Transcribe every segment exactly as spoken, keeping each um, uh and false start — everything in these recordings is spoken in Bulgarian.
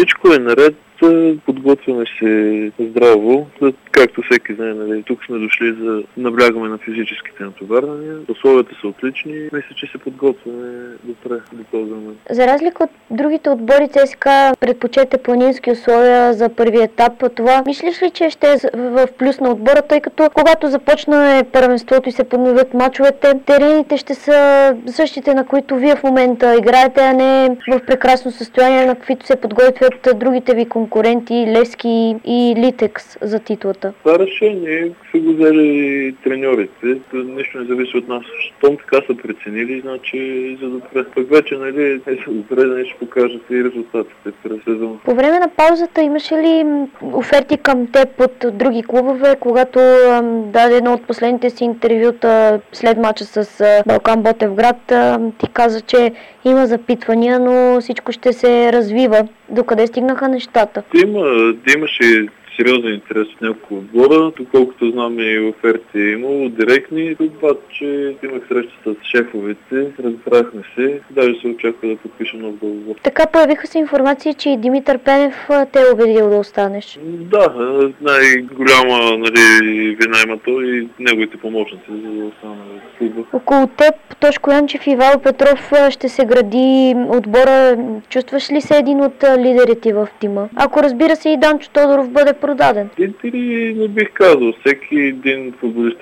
Всичко е наред, подготвяме се здраво. Както всеки знае, нали, тук сме дошли за наблягаме на физическите натоварвания. Условията са отлични. Мисля, че се подготвяме добре до този момент. За разлика от другите отбори, ЦСКА предпочете планински условия за първи етап. Това мислиш ли, че ще е в плюс на отбора, тъй като когато започне първенството и се подновят мачовете, терените ще са същите, на които вие в момента играете, а не в прекрасно състояние, на каквито се подготвят другите ви конкуренти Левски и Литекс за титлата? Това решение са го взели треньорите. Нищо не зависи от нас. Щом така са преценили, значи за добре. Пък вече, нали, е за добре да не ще покажат и резултатите през сезон. По време на паузата имаше ли оферти към теб от други клубове, когато ам, даде едно от последните си интервюта след мача с а, Балкан Ботевград, а, ти каза, че има запитвания, но всичко ще се развива. Докъде стигнаха нещата? Има, имаше сериозен интерес от няколко отбора. Доколкото знам, и оферти е имало директни, обаче имах среща с шефовете, разбрахме се, даже се очаква да подпиша нов договор. Така появиха се информации, че и Димитър Пенев те е убедил да останеш. Да, най-голяма, нали, вина има той и неговите помощници за да остана в клуба. Около теб Тошко Янчев и Ивайло Петров ще се гради отбора. Чувстваш ли се един от лидерите в тима? Ако, разбира се, и Данчо Тодоров бъде продаден. Лидери не бих казал. Всеки един футболист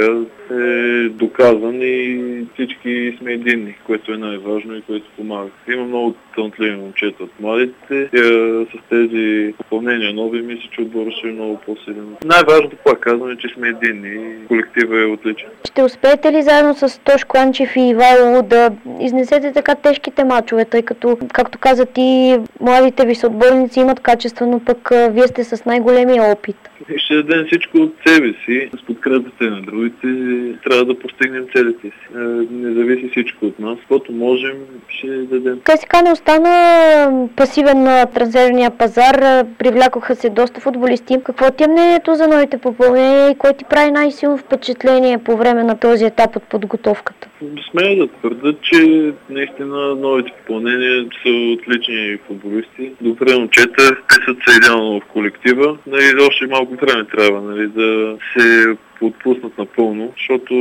е доказан и всички сме единни, което е най-важно и което помага. Има много талантливи момчета от младите. С тези попълнения нови, мисля, че отбора ще е много по-силен. Най-важното, пак казвам, е, че сме единни и колектива е отличен. Ще успеете ли заедно с Тошко Янчев и Ивайло да изнесете така тежките мачове, тъй като, както каза ти, младите ви съотборници имат качество, но пък вие сте с най-големия опит? Ще дадем всичко от себе си, с подкрепата на другите, трябва да постигнем целите си. Не зависи всичко от нас, каквото можем, ще дадем. ЦСКА не остана пасивен на трансферния пазар, привлякоха се доста футболисти. Какво ти е мнението за новите попълнения и кой ти прави най-силно впечатление по време на този етап от подготовката? Смея да твърда, че наистина новите попълнения са отлични футболисти. Добре момчета, вписат се идеално в колектива. Нали, още малко време трябва, нали, да се отпуснат напълно, защото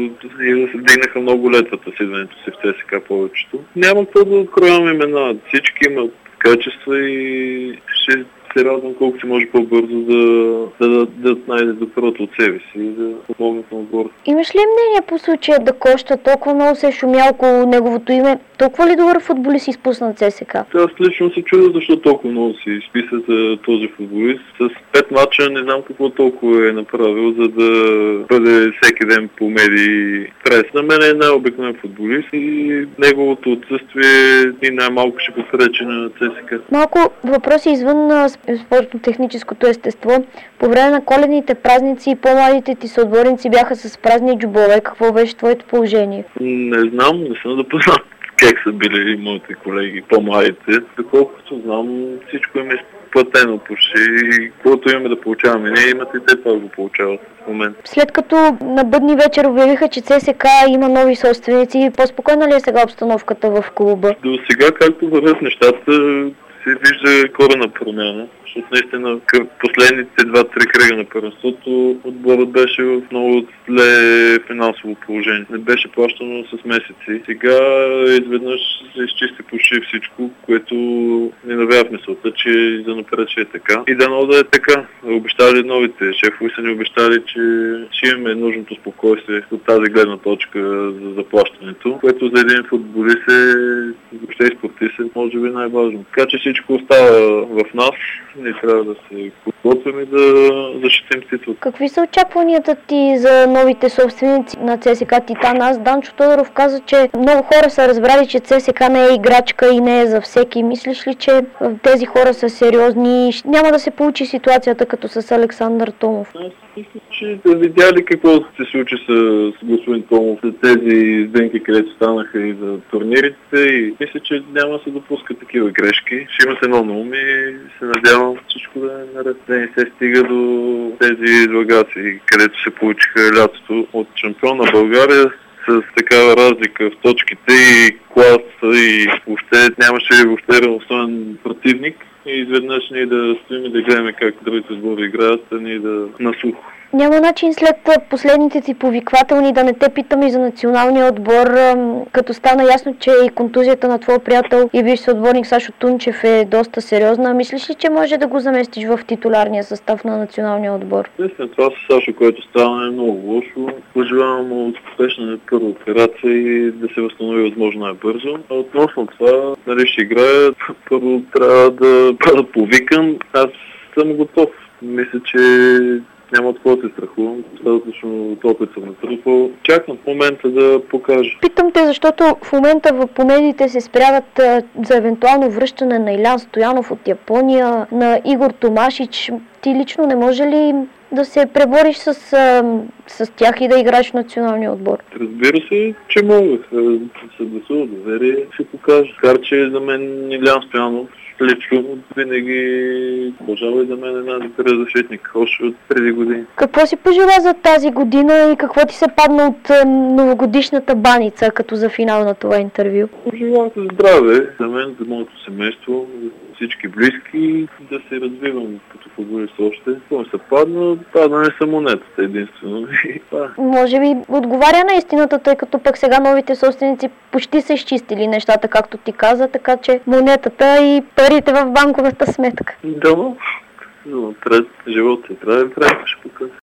се дигнаха много летвата с идването си в ЦСКА повечето. Няма какво да откроявам имена. Всички имат качества и ще се радвам колко се може по-бързо да, да, да, да найде доброто от себе си и да помогнат на отбора. Имаш ли мнение по случая да Коща? Толкова много се е шумял около неговото име. Толкова ли добър футболист изпусна ЦСКА? Аз лично се чудя защо толкова много си изписа за този футболист. С пет мача не знам какво толкова е направил, за да бъде всеки ден по медии прес. На мен е най-обикновен футболист и неговото отсъствие и най-малко ще попречи на ЦСКА. Малко въпроси извън спортно-техническото естество. По време на коледните празници по-младите ти съотборници бяха с празни джобове. Какво беше твоето положение? Не знам, не съм да познат как са били моите колеги, по-младите. Доколкото знам, всичко им е платено почти и каквото имаме да получаваме. Не имат и те това го получават в момента. След като на бъдни вечер обявиха, че ЦСКА има нови собственици, по-спокойна ли е сега обстановката в клуба? До сега, както вървят нещата, се вижда корена промяна, защото наистина последните два-три кръга на първенството отборът беше в много зле финансово положение. Не беше плащано с месеци. Сега изведнъж се изчисти почти всичко, което не навява в мисълта, че за напред ще е така. И дано да е така. Обещали новите шефове са ни обещали, че ще имаме нужното спокойствие от тази гледна точка за заплащането, което за един футболист е, въобще и спортист е, може би най-важно. Така че всичко остава в нас. Ние трябва да се подготвим и да защитим титул. Какви са очакванията ти за новите собственици на ЦСКА Титан? Аз, Данчо Тодоров, каза, че много хора са разбрали, че ЦСКА не е играчка и не е за всеки. Мислиш ли, че тези хора са сериозни и няма да се получи ситуацията като с Александър Томов? Аз мисля, че да видяли какво се случи с господин Томов, за тези изденки, където станаха и за турнирите, и мисля, че няма да се допускат такива грешки. Ще има се едно на ум и се надявам всичко да е наред. Да не се стига до тези излагации, където се получиха лятото от шампион на България с такава разлика в точките и класа и въобще нямаше въобще равностоен противник. и изведнъж ние да стоим и да гледаме как другите отбори играят, а ние да насухо. Няма начин след последните ти повиквателни да не те питам и за националния отбор, като стана ясно, че и контузията на твой приятел и бивш съотборник Сашо Тунчев е доста сериозна. Мислиш ли, че може да го заместиш в титуларния състав на националния отбор? Естествено, това с Сашо, което стана, е много лошо. Пожелавам му успешна първа операция и да се възстанови възможно най-бързо. А относно това, нали ще играят, първо трябва да бъда повикан. Аз съм готов. Мисля, че няма от какво се страхувам. Достатъчно опит съм натрупал. Чакам в момента да покажа. Питам те, защото в момента по медиите се спрягат а, за евентуално връщане на Илян Стоянов от Япония, на Игор Томашич. Ти лично не може ли да се пребориш с, а, с тях и да играеш в националния отбор? Разбира се, че мога. Се гласува доверие, ще покажа. Кар, че за мен Илян Стоянов лично винаги пожелава и за мен една разрешетник, още от преди години. Какво си пожела за тази година и какво ти се падна от а, новогодишната баница, като за финал на това интервю? Пожелавам се здраве за мен, за моето семейство, за всички близки, да се развивам като футболист още. Какво ми се падна? Падна не са монетата единствено. Може би отговаря на истината, тъй като пък сега новите собственици почти са изчистили нещата, както ти каза, така че монетата и парите в банковата сметка. Да, но живота е трябва да ще покажа.